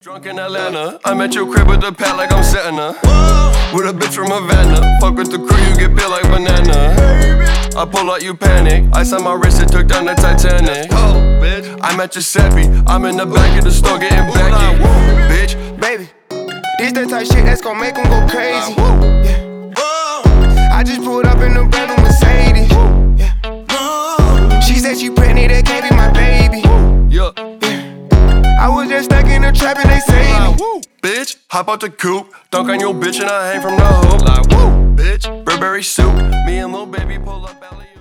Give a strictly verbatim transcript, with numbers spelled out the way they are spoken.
Drunk in Atlanta, I'm at your crib with the pad like I'm Santa. With a bitch from Havana, fuck with the crew, you get peeled like banana. I pull out, you panic, ice on my wrist, it took down the Titanic. I'm at Giuseppe, I'm in the back of the store getting back bitch. Baby, this that type shit that's gon' make them go crazy. Yeah. I just pulled up in the brand new Mercedes. Yeah. She said she pregnant, that can't be my baby. Yeah. I was just stuck in the trap and they saved me. Bitch, hop out the coupe, dunk on your bitch and I hang from the hoop. Like woo, bitch, Burberry suit, me and Lil Baby pull up alley.